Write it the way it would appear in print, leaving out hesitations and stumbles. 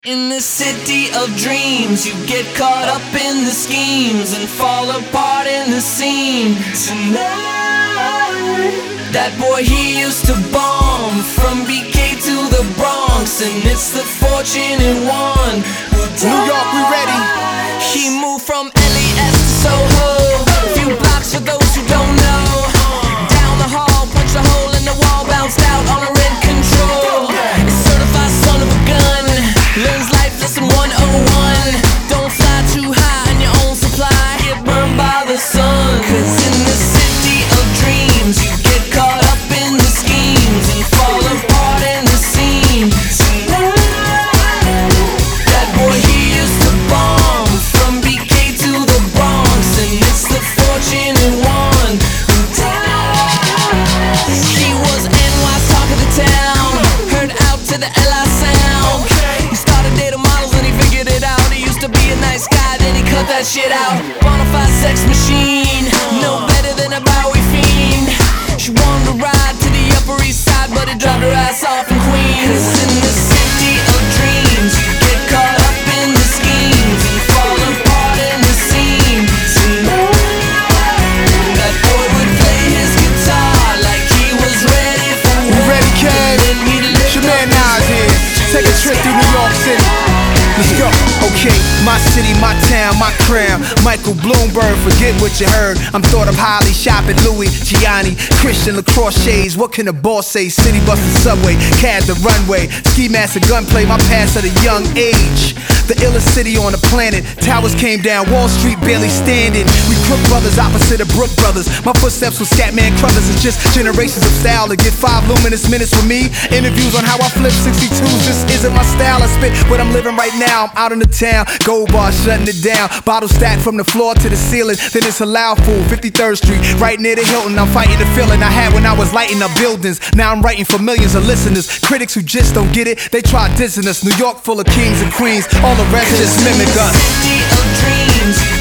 In the city of dreams, you get caught up in the schemes and fall apart in the scene. Tonight, that boy, he used to bomb from BK to the Bronx, and it's the fortunate one who died. New York, we ready. He moved from LES to Soho, a few blocks for those who don't know. Down the hall, punched a hole in the wall, bounced out on a red control. A certified son of a gun, learns life lesson 101. Don't fly too high on your own supply, get burned by the sun. Cause in the city of dreams, you get caught up in the schemes and fall apart in the scene. That boy, he used to bomb from BK to the Bronx, and it's the fortunate one who died. He was NY's talk of the town, heard out to the LI sound. He started dating models and he figured it out. He used to be a nice guy, then he cut that shit out. Bonafide sex machine, no better than a Bowie fiend. She wanted to ride to the Upper East Side, but he dropped her ass off in Queens. Cause in the city of dreams, you get caught up in the schemes and fall apart in the scene. That boy would play his guitar like he was ready for war. You ready, Kay? It's your man Nas here. Take a trip through New York City. Let's go. Okay, my city, my town, my crown. Michael Bloomberg, forget what you heard. I'm thought of highly, shopping Louis, Gianni, Christian lacrosse shades. What can a boss say? City bus and subway, cab the runway, ski mask and gunplay. My past at a young age. The illest city on the planet. Towers came down, Wall Street barely standing. We Crook brothers opposite of Brook brothers. My footsteps with Scatman Crothers. It's just generations of style to get 5 luminous minutes with me. Interviews on how I flip 62s. This isn't my style. I spit what I'm living right now. I'm out in the town, gold bar shutting it down. Bottle stacked from the floor to the ceiling. Then it's a loud fool, 53rd Street, right near the Hilton. I'm fighting the feeling I had when I was lighting up buildings. Now I'm writing for millions of listeners. Critics who just don't get it, they try dissing us. New York full of kings and queens. All the rest just mimic us. City of dreams.